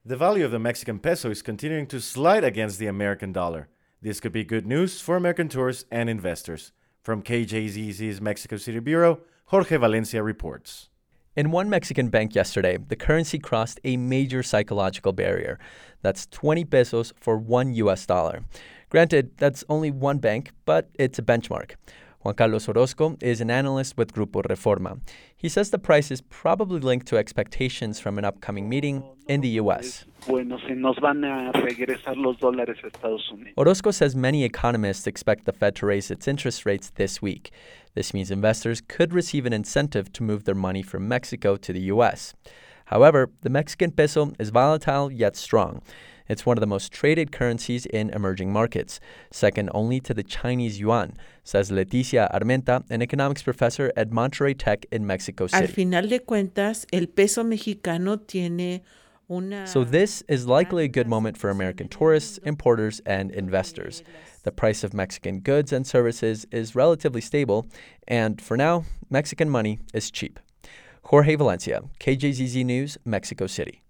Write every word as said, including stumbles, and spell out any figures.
The value of the Mexican peso is continuing to slide against the American dollar. This could be good news for American tourists and investors. From K J Z Z's Mexico City Bureau, Jorge Valencia reports. In one Mexican bank yesterday, the currency crossed a major psychological barrier. That's twenty pesos for one U S dollar. Granted, that's only one bank, but it's a benchmark. Juan Carlos Orozco is an analyst with Grupo Reforma. He says the price is probably linked to expectations from an upcoming meeting in the U S. Orozco says many economists expect the Fed to raise its interest rates this week. This means investors could receive an incentive to move their money from Mexico to the U S. However, the Mexican peso is volatile yet strong. It's one of the most traded currencies in emerging markets, second only to the Chinese yuan, says Leticia Armenta, an economics professor at Monterrey Tech in Mexico City. Al final de cuentas, el peso mexicano tiene una... So this is likely a good moment for American tourists, importers, and investors. The price of Mexican goods and services is relatively stable, and for now, Mexican money is cheap. Jorge Valencia, K J Z Z News, Mexico City.